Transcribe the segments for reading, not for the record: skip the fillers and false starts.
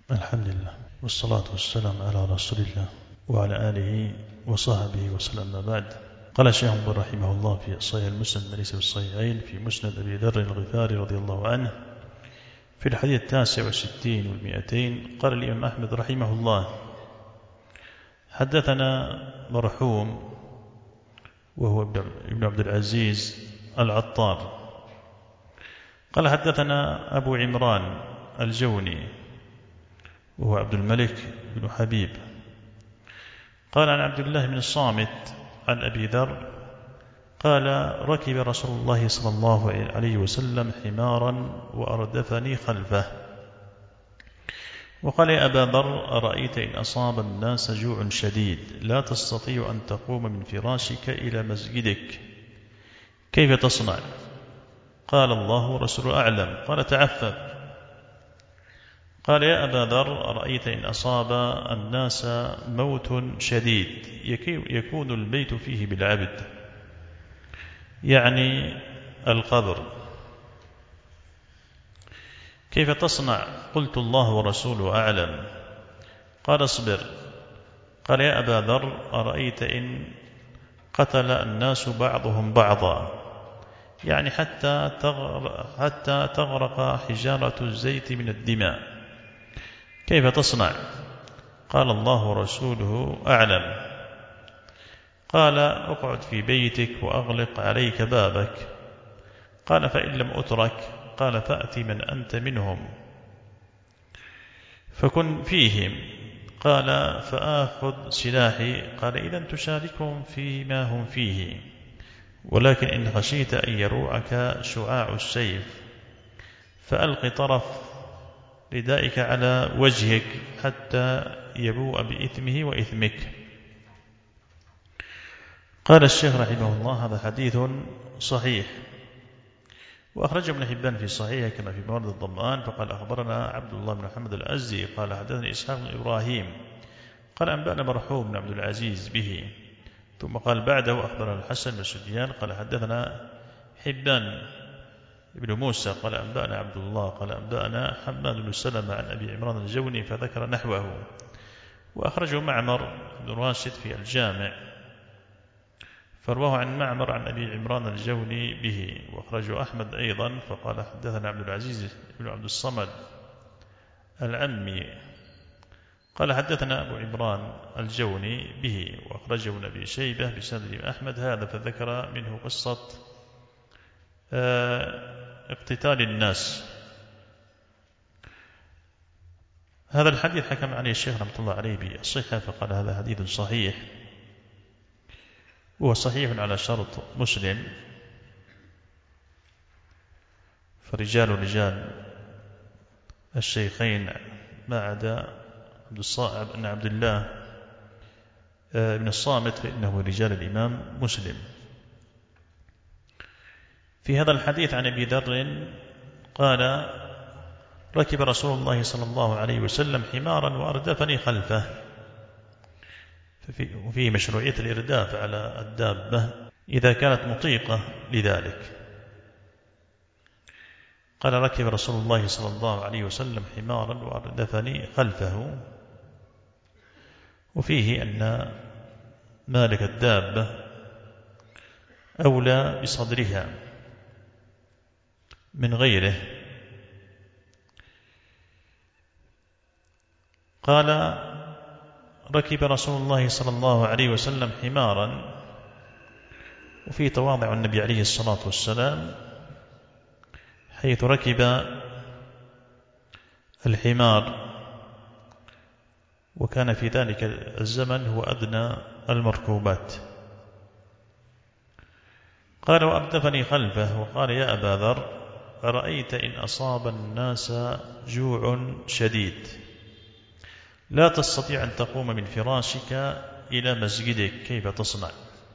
الحمد لله والصلاة والسلام على رسول الله وعلى آله وصحبه وسلم. ما بعد، قال الشيخ رحمه الله في صحيح المسند ليس في الصحيحين في مسند أبي ذر الغفاري رضي الله عنه في الحديث 69 و200، قال الإمام أحمد رحمه الله: حدثنا مرحوم وهو ابن عبد العزيز العطار قال حدثنا أبو عمران الجوني وهو عبد الملك بن حبيب قال عن عبد الله بن الصامت عن أبي ذر قال: ركب رسول الله صلى الله عليه وسلم حمارا وأردفني خلفه، وقال: يا أبا ذر، أرأيت إن أصاب الناس جوع شديد لا تستطيع أن تقوم من فراشك إلى مسجدك كيف تصنع؟ قال: الله ورسوله أعلم. قال: تعفف. قال: يا أبا ذر، أرأيت إن أصاب الناس موت شديد يكون البيت فيه بالعبد، يعني القبر، كيف تصنع؟ قلت: الله ورسوله أعلم. قال: اصبر. قال: يا أبا ذر، أرأيت إن قتل الناس بعضهم بعضا، يعني حتى تغرق حجارة الزيت من الدماء، كيف تصنع؟ قال: الله ورسوله أعلم. قال: اقعد في بيتك وأغلق عليك بابك. قال: فإن لم أترك؟ قال: فأتي من أنت منهم فكن فيهم. قال: فآخذ سلاحي. قال: إذن تشاركهم فيما هم فيه، ولكن إن خشيت أن يروعك شعاع السيف فألق طرف ردائك على وجهك حتى يبوء بإثمه وإثمك. قال الشيخ رحمه الله: هذا حديث صحيح، وأخرجه ابن حبان في صحيحه كما في موارد الظمآن، فقال: أخبرنا عبد الله بن محمد الأزدي قال: حدثني إسحاق بن إبراهيم قال: أنبأنا مرحوم بن عبد العزيز به. ثم قال بعده: أخبرنا الحسن بن سفيان قال: حدثنا حبان بن موسى قال: أنبأنا عبد الله قال: أنبأنا حماد بن سلمة عن أبي عمران الجوني، فذكر نحوه. وأخرجه معمر بن راشد في الجامع، فرواه عن معمر عن أبي عمران الجوني به. وأخرجه أحمد أيضا، فقال: حدثنا عبد العزيز بن عبد الصمد العمي قال: حدثنا أبو عمران الجوني به. وأخرجه ابن أبي شيبة بسند أحمد هذا، فذكر منه قصة اقتتال الناس. هذا الحديث حكم عليه الشيخ رحمة الله عليه بالصحة، فقال: هذا حديث صحيح، وهو صحيح على شرط مسلم، فرجال رجال الشيخين ما عدا عبد الله بن الصامت فإنه رجال الإمام مسلم. في هذا الحديث عن أبي ذر قال: ركب رسول الله صلى الله عليه وسلم حمارا وأردفني خلفه، وفيه مشروعية الإرداف على الدابة إذا كانت مطيقة لذلك. قال: ركب رسول الله صلى الله عليه وسلم حمارا وأردفني خلفه، وفيه أن مالك الدابة أولى بصدرها من غيره. قال: ركب رسول الله صلى الله عليه وسلم حمارا، وفيه تواضع النبي عليه الصلاة والسلام حيث ركب الحمار، وكان في ذلك الزمن هو أدنى المركوبات. قال: وأردفني خلفه. وقال: يا أبا ذر، أرأيت إن أصاب الناس جوع شديد لا تستطيع أن تقوم من فراشك إلى مسجدك كيف تصنع؟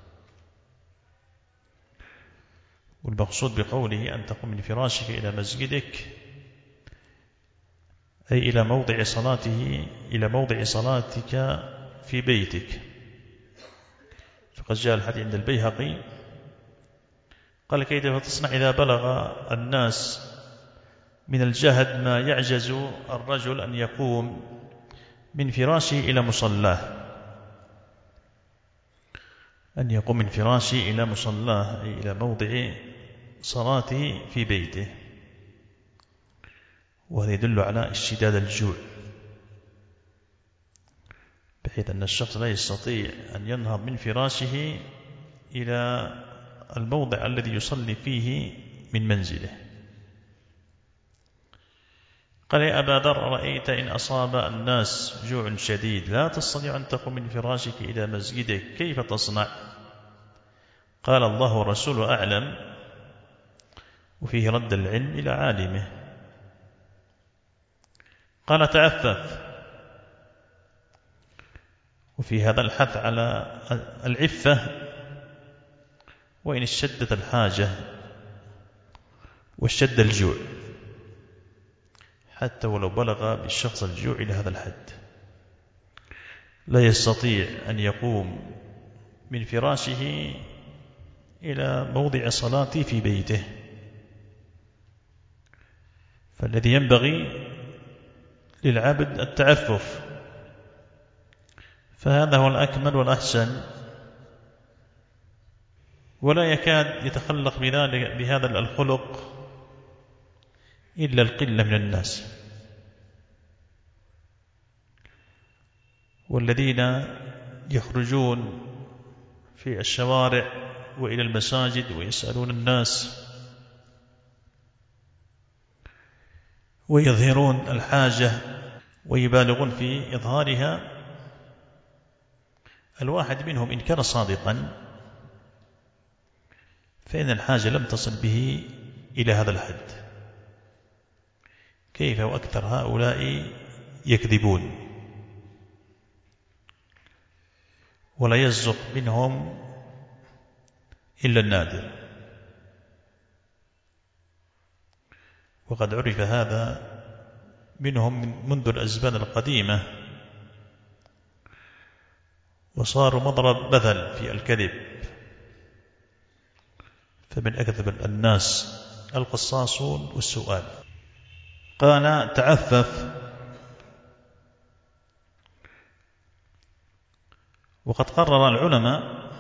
والمقصود بقوله أن تقوم من فراشك إلى مسجدك أي إلى موضع صلاتك في بيتك. فقد جاء الحديث عند البيهقي قال: كيف تصنع إذا بلغ الناس من الجهد ما يعجز الرجل أن يقوم من فراشه إلى مصلاه، أن يقوم من فراشه إلى مصلاه، أي إلى موضع صلاته في بيته، وهذا يدل على اشتداد الجوع، بحيث أن الشخص لا يستطيع أن ينهض من فراشه إلى الموضع الذي يصلي فيه من منزله. قال: يا أبا ذر، رأيت إن أصاب الناس جوع شديد لا تستطيع أن تقوم من فراشك إلى مسجدك، كيف تصنع؟ قال: الله ورسوله أعلم. وفيه رد العلم إلى عالمه. قال: تعفف. وفي هذا الحث على العفة وإن اشتدت الحاجة واشتد الجوع، حتى ولو بلغ بالشخص الجوع إلى هذا الحد، لا يستطيع أن يقوم من فراشه إلى موضع صلاته في بيته. فالذي ينبغي للعبد التعفف، فهذا هو الأكمل والأحسن، ولا يكاد يتخلق بهذا الخلق إلا القلة من الناس، والذين يخرجون في الشوارع وإلى المساجد ويسألون الناس ويظهرون الحاجة ويبالغون في إظهارها، الواحد منهم إن كان صادقا فإن الحاجة لم تصل به إلى هذا الحد، كيف وأكثر هؤلاء يكذبون، ولا يصدق منهم إلا النادر. وقد عرف هذا منهم منذ الأزمان القديمة، وصاروا مضرب مثل في الكذب، فمن أكذب الناس القصاصون والسؤال. قال: تعفف. وقد قرر العلماء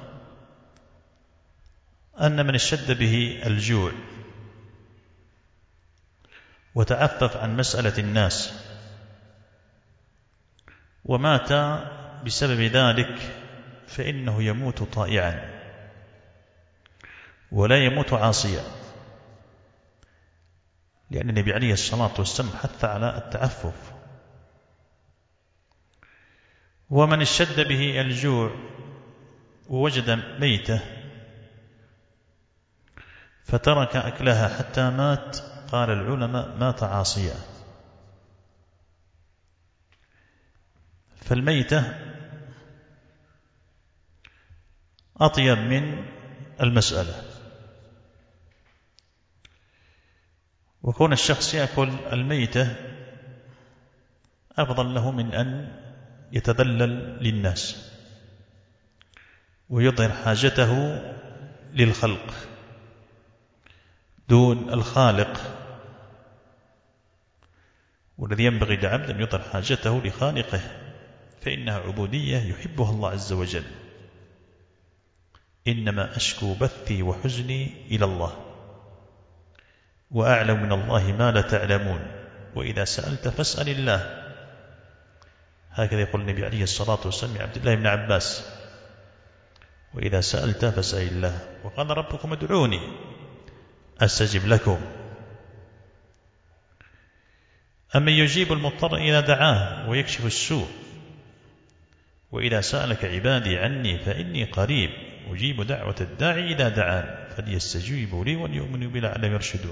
أن من اشتد به الجوع وتعفف عن مسألة الناس ومات بسبب ذلك فإنه يموت طائعا ولا يموت عاصيا، لأن النبي عليه الصلاة والسلام حث على التعفف. ومن اشتد به الجوع ووجد ميتة فترك أكلها حتى مات، قال العلماء مات عاصيا. فالميتة أطيب من المسألة، وكون الشخص يأكل الميتة أفضل له من أن يتذلل للناس ويظهر حاجته للخلق دون الخالق، والذي ينبغي للعبد أن يظهر حاجته لخالقه، فإنها عبودية يحبها الله عز وجل. إنما أشكو بثي وحزني إلى الله وأعلم من الله ما لا تعلمون وإذا سألت فاسأل الله. هكذا يقول النبي عليه الصلاة والسلام عبد الله بن عباس: وإذا سألت فاسأل الله. وقال: ربكم ادعوني أستجب لكم. أمن يجيب المضطر إذا دعاه ويكشف السوء وإذا سألك عبادي عني فإني قريب أجيب دعوة الداعي إذا دعان فليستجيبوا لي وليؤمنوا بي لعلهم يرشدون.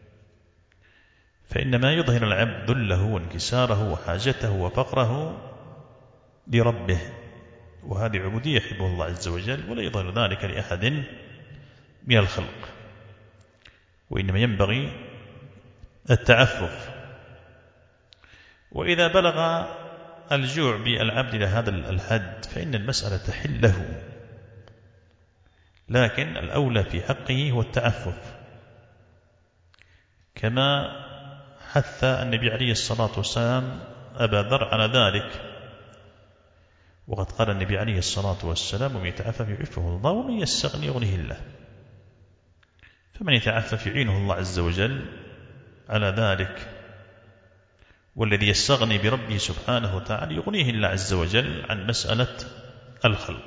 فإنما يظهر العبد ذله وانكساره وحاجته وفقره لربه، وهذه عبودية يحبه الله عز وجل، ولا يظهر ذلك لأحد من الخلق، وإنما ينبغي التعفف. وإذا بلغ الجوع بالعبد إلى هذا الحد فإن المسألة تحل له، لكن الأولى في حقه هو التعفف، كما حث النبي عليه الصلاة والسلام أبا ذر على ذلك، وقد قال النبي عليه الصلاة والسلام: ومن يتعفف يعفه الله ومن يستغني يغنيه الله. فمن يتعفف يعينه الله عز وجل على ذلك، والذي يستغني بربه سبحانه وتعالى يغنيه الله عز وجل عن مسألة الخلق.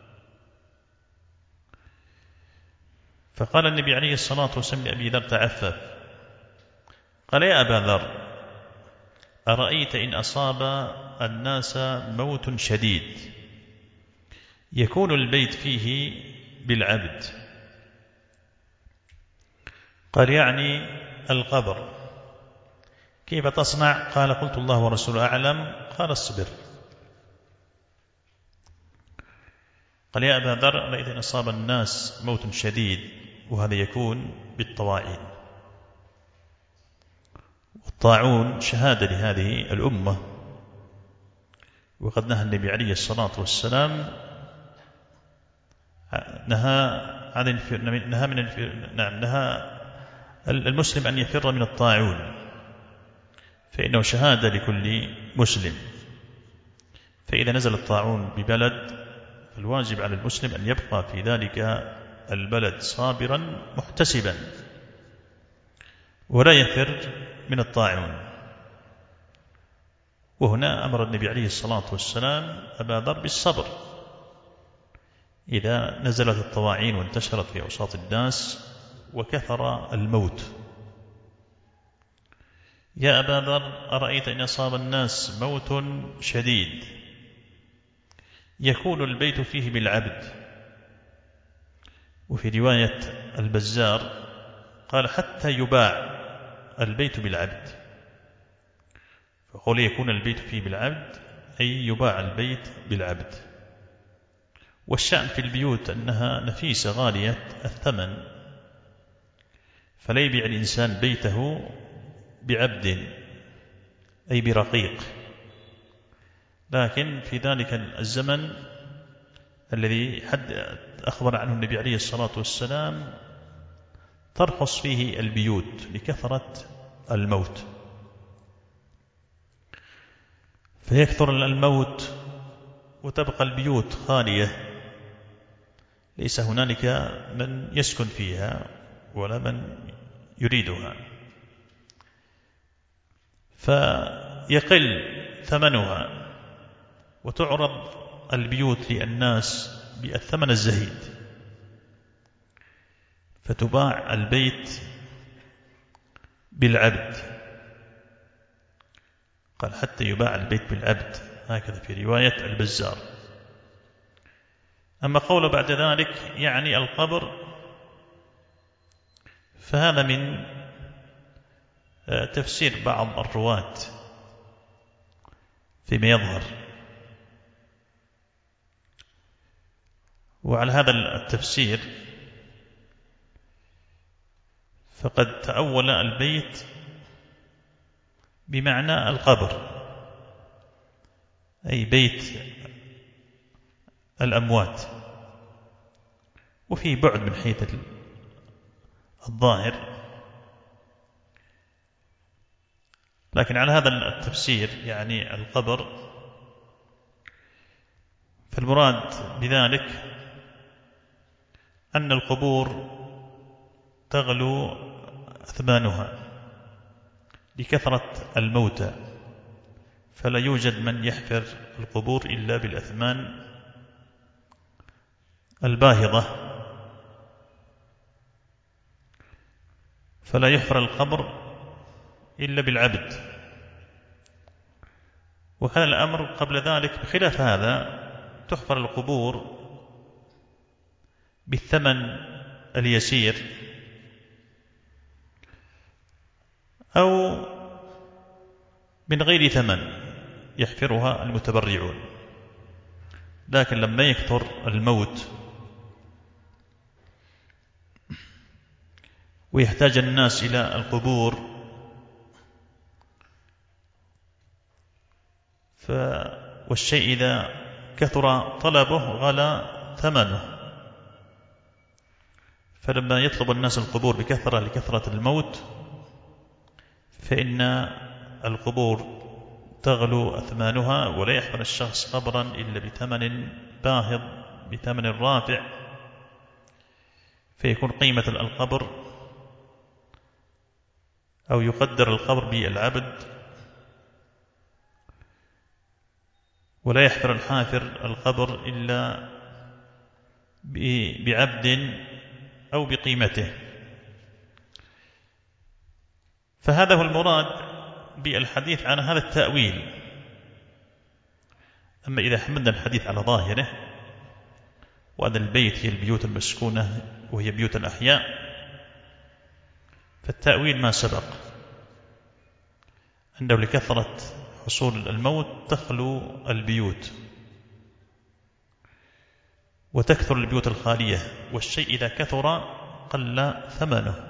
فقال النبي عليه الصلاة والسلام لأبي ذر: تعفف. قال: يا أبا ذر، أرأيت إن أصاب الناس موت شديد يكون البيت فيه بالعبد؟ قال: يعني القبر. كيف تصنع؟ قال: قلت: الله ورسوله أعلم. قال: اصبر. قال: يا أبا ذر، أرأيت إن أصاب الناس موت شديد، وهذا يكون بالطواعين، والطاعون شهادة لهذه الأمة، وقد نهى النبي عليه الصلاة والسلام نهى المسلم أن يفر من الطاعون، فإنه شهادة لكل مسلم. فإذا نزل الطاعون ببلد فالواجب على المسلم أن يبقى في ذلك البلد صابرا محتسبا، ولا يفر من الطاعون. وهنا أمر النبي عليه الصلاة والسلام أبا ذر بالصبر إذا نزلت الطواعين وانتشرت في أوساط الناس وكثر الموت. يا أبا ذر، أرأيت إن أصاب الناس موت شديد يكون البيت فيه بالعبد. وفي رواية البزار قال: حتى يباع البيت بالعبد. فقول يكون البيت فيه بالعبد أي يباع البيت بالعبد. والشأن في البيوت أنها نفيسة غالية الثمن، فلا يبيع الإنسان بيته بعبد أي برقيق، لكن في ذلك الزمن الذي أخبر عنه النبي عليه الصلاة والسلام ترخص فيه البيوت لكثرة الموت، فيكثر الموت وتبقى البيوت خالية، ليس هنالك من يسكن فيها ولا من يريدها، فيقل ثمنها وتعرض البيوت للناس بالثمن الزهيد، فتباع البيت بالعبد. قال: حتى يباع البيت بالعبد، هكذا في رواية البزار. أما قول بعد ذلك يعني القبر، فهذا من تفسير بعض الرواة فيما يظهر. وعلى هذا التفسير فقد تأول البيت بمعنى القبر، أي بيت الأموات، وفيه بعد من حيث الظاهر، لكن على هذا التفسير يعني القبر، فالمراد بذلك أن القبور تغلو أثمانها لكثرة الموتى، فلا يوجد من يحفر القبور إلا بالأثمان الباهظة، فلا يحفر القبر إلا بالعبد. وكان الأمر قبل ذلك بخلاف هذا، تحفر القبور بالثمن اليسير أو من غير ثمن يحفرها المتبرعون، لكن لما يكثر الموت ويحتاج الناس إلى القبور، والشيء إذا كثر طلبه غلا ثمنه، فلما يطلب الناس القبور بكثرة لكثرة الموت فإن القبور تغلو أثمانها، ولا يحفر الشخص قبرا إلا بثمن باهظ، بثمن رافع، فيكون قيمة القبر أو يقدر القبر بالعبد، ولا يحفر الحافر القبر إلا بعبد أو بقيمته. فهذا هو المراد بالحديث عن هذا التأويل. أما إذا حملنا الحديث على ظاهره وأن البيت هي البيوت المسكونة وهي بيوت الأحياء، فالتأويل ما سبق أنه لكثرة حصول الموت تخلو البيوت وتكثر البيوت الخالية، والشيء إذا كثر قل ثمنه.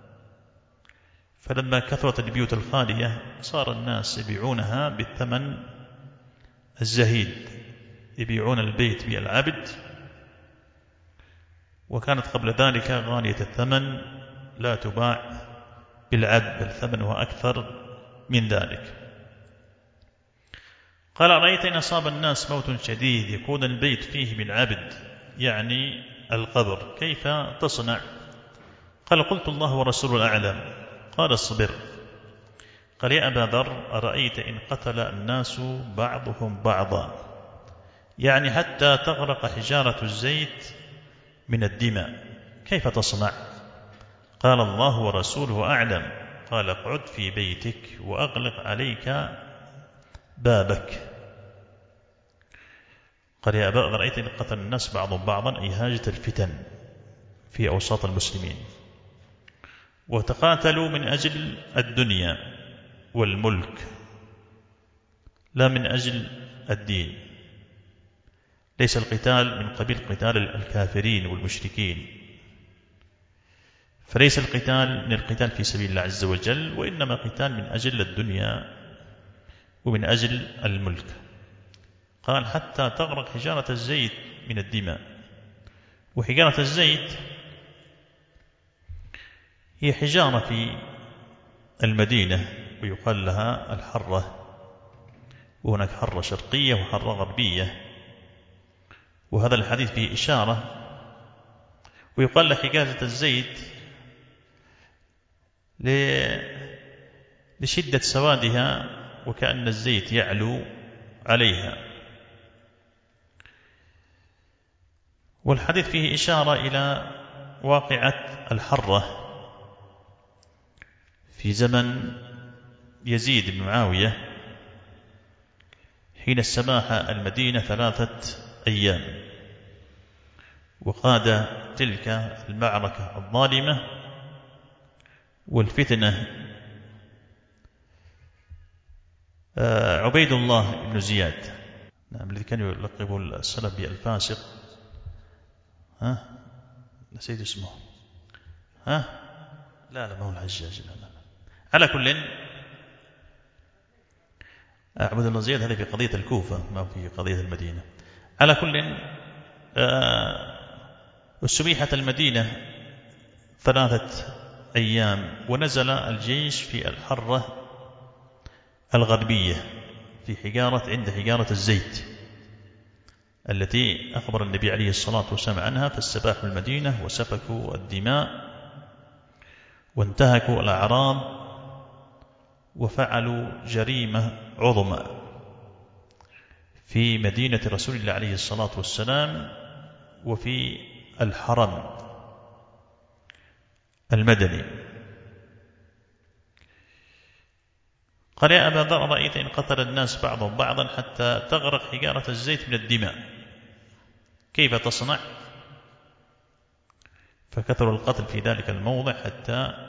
فلما كثرت البيوت الخالية صار الناس يبيعونها بالثمن الزهيد، يبيعون البيت بالعبد، وكانت قبل ذلك غالية الثمن لا تباع بالعبد، بل ثمنها أكثر من ذلك. قال: رأيت إن أصاب الناس موت شديد يكون البيت فيه بالعبد، يعني القبر، كيف تصنع؟ قال: قلت: الله ورسوله أعلم. قال: اصبر. قال: يا أبا ذر، أرأيت إن قتل الناس بعضهم بعضا، يعني حتى تغرق حجارة الزيت من الدماء، كيف تصنع؟ قال: الله ورسوله أعلم. قال: اقعد في بيتك وأغلق عليك بابك. قال: يا أبا ذر، رأيت إن قتل الناس بعضهم بعضا، أي هاجة الفتن في أوساط المسلمين، وتقاتلوا من أجل الدنيا والملك لا من أجل الدين. ليس القتال من قبيل قتال الكافرين والمشركين، فليس القتال من القتال في سبيل الله عز وجل، وإنما قتال من أجل الدنيا ومن أجل الملك. قال: حتى تغرق حجارة الزيت من الدماء. وحجارة الزيت هي حجارة في المدينة، ويقال لها الحرة، وهناك حرة شرقية وحرة غربية، وهذا الحديث فيه إشارة. ويقال لحجارة الزيت لشدة سوادها، وكأن الزيت يعلو عليها. والحديث فيه إشارة إلى واقعة الحرة في زمن يزيد بن معاوية، حين استباح المدينة 3 أيام، وقاد تلك المعركة الظالمة والفتنة عبيد الله بن زياد، نعم، الذي كان يلقب السلف بالفاسق. نسيت اسمه. لا ما هو الحجاج، لا. على كل، عبد الله زياد هذه في قضية الكوفة، ما في قضية المدينة. على كل، استبيحت المدينة 3 أيام، ونزل الجيش في الحرة الغربية عند حجارة الزيت التي أخبر النبي عليه الصلاة والسلام عنها، فاستباحوا المدينة وسفكوا الدماء وانتهكوا الأعراض وفعلوا جريمة عظمى في مدينة رسول الله عليه الصلاة والسلام وفي الحرم المدني. قال: يا أبا ذر، رأيت إن قتل الناس بعضهم بعضا حتى تغرق حجارة الزيت من الدماء، كيف تصنع؟ فكثر القتل في ذلك الموضع حتى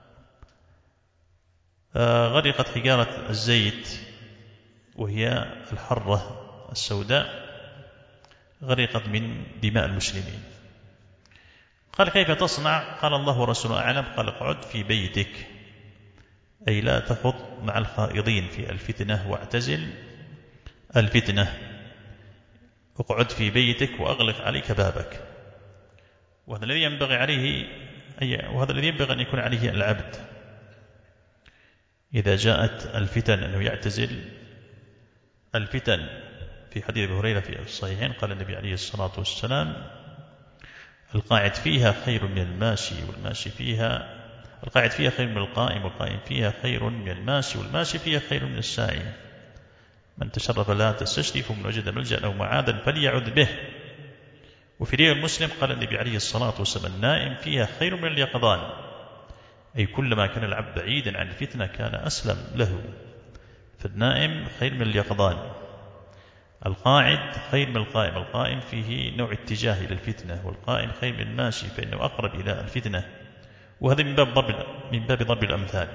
غرقت حجارة الزيت، وهي الحرة السوداء، غرقت من دماء المسلمين. قال: كيف تصنع؟ قال: الله ورسوله أعلم. قال: اقعد في بيتك، أي لا تخض مع الخائضين في الفتنة واعتزل الفتنة، اقعد في بيتك وأغلق عليك بابك. وهذا الذي ينبغي أن يكون عليه العبد، إذا جاءت الفتن أنه يعتزل الفتن. في حديث أبي هريرة في الصحيحين قال النبي عليه الصلاة والسلام: القاعد فيها خير من الماشي، والماشي فيها القاعد فيها خير من القائم، والقائم فيها خير من الماشي، والماشي فيها خير من الساعي. من تشرف لا تستشرف، من وجد ملجأ أو معاذا فليعذ به. وفي رواية مسلم قال النبي عليه الصلاة والسلام: النائم فيها خير من اليقظان، أي كلما كان العبد بعيدا عن الفتنة كان أسلم له، فالنائم خير من اليقظان. القاعد خير من القائم، القائم فيه نوع اتجاه إلى الفتنة، والقائم خير من الماشي فإنه أقرب إلى الفتنة. وهذا من باب ضرب الأمثال.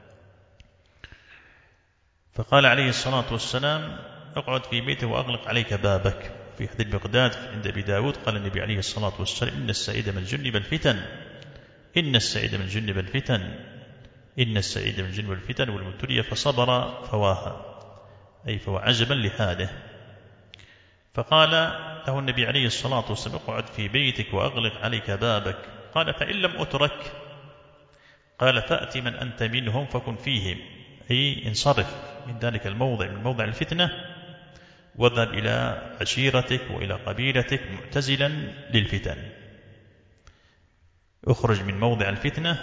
فقال عليه الصلاة والسلام: اقعد في بيته وأغلق عليك بابك. في حديث المقداد عند أبي داود قال النبي عليه الصلاة والسلام: إن السعيد من جنب الفتن، إن السعيد من جنب الفتن، إن السعيد من جنب الفتن، والمبتلي فصبر فواها، أي فهو عجبا لحاله. فقال له النبي عليه الصلاة والسلام: اقعد في بيتك وأغلق عليك بابك. قال: فإن لم أترك؟ قال: فأت من أنت منهم فكن فيهم، أي انصرف من ذلك الموضع، من موضع الفتنة، واذهب إلى عشيرتك وإلى قبيلتك معتزلا للفتن. اخرج من موضع الفتنة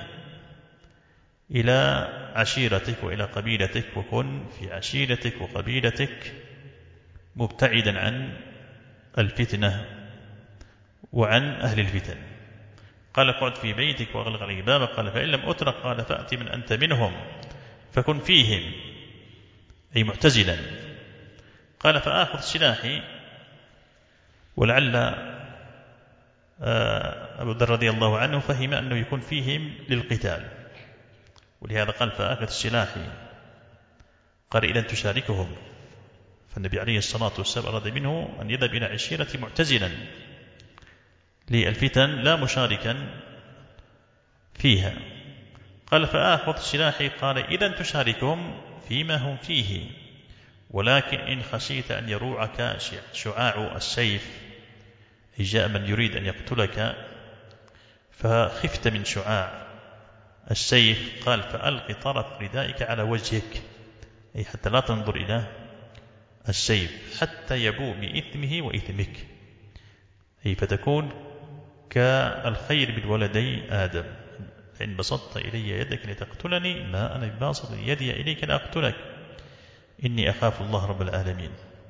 إلى عشيرتك وإلى قبيلتك، وكن في عشيرتك وقبيلتك مبتعدا عن الفتنة وعن أهل الفتن. قال: اقعد في بيتك وأغلق عليك بابك. قال: فإن لم أترك؟ قال: فأت من أنت منهم فكن فيهم، أي معتزلا. قال: فآخذ سلاحي. ولعل أبو ذر رضي الله عنه فهم أنه يكون فيهم للقتال، ولهذا قال: فآخذ سلاحي. قال: إذن تشاركهم. فالنبي عليه الصلاة والسلام أراد منه أن يذهب إلى عشيرة معتزلا للفتن لا مشاركا فيها. قال: فآخذ سلاحي. قال: إذن تشاركهم فيما هم فيه، ولكن إن خشيت أن يروعك شعاع السيف، أي جاء من يريد أن يقتلك فخفت من شعاع السيف، قال: فألق طرف ردائك على وجهك، أي حتى لا تنظر إلى السيف حتى يبوء بإثمه وإثمك، أي فتكون كالخير بالولدي آدم. فإن بسطت إلي يدك لتقتلني ما أنا بباسط يدي إليك لأقتلك، إني أخاف الله رب العالمين.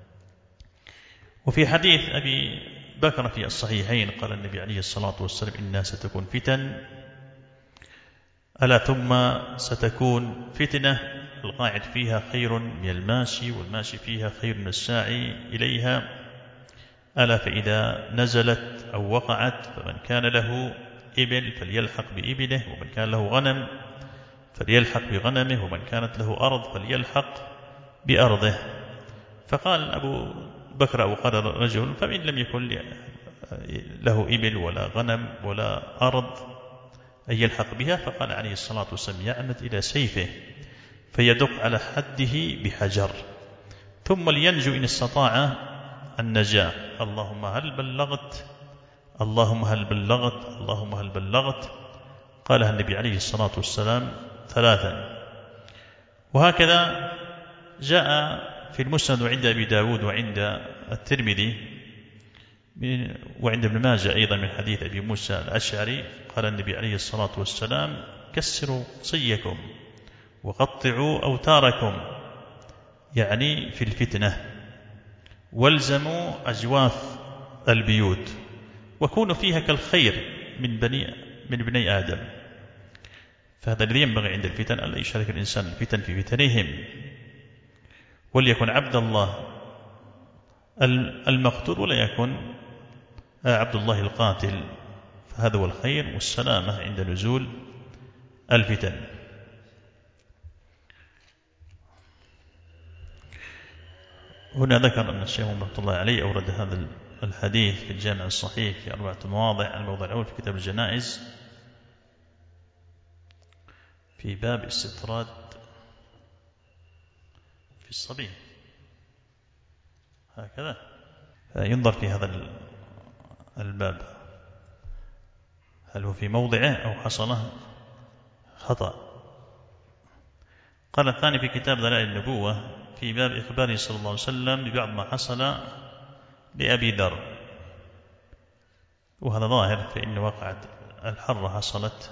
وفي حديث أبي بكر في الصحيحين قال النبي عليه الصلاة والسلام: إنها ستكون فتن، ألا ثم ستكون فتنة القاعد فيها خير من الماشي، والماشي فيها خير من الساعي إليها، ألا فإذا نزلت أو وقعت فمن كان له إبل فليلحق بإبله، ومن كان له غنم فليلحق بغنمه، ومن كانت له أرض فليلحق بأرضه. فقال أبو بكر أو قال رجل: فإن لم يكن له إبل ولا غنم ولا أرض أن يلحق بها؟ فقال عليه الصلاة والسلام: يعمد إلى سيفه فيدق على حده بحجر، ثم لينجو إن استطاع النجاة. اللهم هل بلغت، اللهم هل بلغت، اللهم هل بلغت. قالها النبي عليه الصلاة والسلام 3. وهكذا جاء في المسند وعند أبي داود وعند الترمذي وعند ابن ماجه أيضا من حديث أبي موسى الأشعري قال النبي عليه الصلاة والسلام: كسروا صيكم وقطعوا أوتاركم، يعني في الفتنة، والزموا أجواف البيوت، وكونوا فيها كالخير من بني آدم. فهذا الذي ينبغي عند الفتن ألا يشارك الإنسان الفتن في فتنهم، وليكن عبد الله المقتول ولا يكن عبد الله القاتل، فهذا هو الخير والسلامة عند نزول الفتن. هنا ذكر أن الشيخ رحمة الله عليه أورد هذا الحديث في الجامع الصحيح في 4 مواضع. الموضع الأول في كتاب الجنائز في باب استطراد في الصبي، هكذا ينظر في هذا الباب هل هو في موضعه أو حصل خطأ. قال الثاني في كتاب دلائل النبوة في باب إخباره صلى الله عليه وسلم ببعض ما حصل لأبي ذر، وهذا ظاهر فإن وقعت الحرة حصلت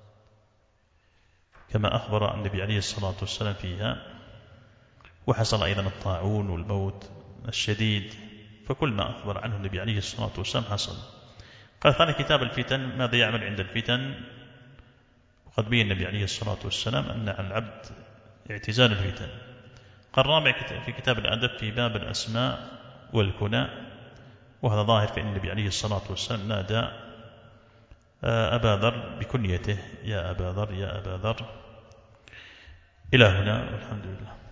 كما أخبر النبي عليه الصلاة والسلام فيها، وحصل أيضا الطاعون والموت الشديد، فكل ما أخبر عنه النبي عليه الصلاة والسلام حصل. قال ثاني كتاب الفتن ماذا يعمل عند الفتن، وقد بين النبي عليه الصلاة والسلام أن على العبد اعتزال الفتن. قال الرابع في كتاب الأدب في باب الأسماء والكنى، وهذا ظاهر فإن النبي عليه الصلاة والسلام نادى أبا ذر بكنيته يا أبا ذر يا أبا ذر. إلى هنا والحمد لله.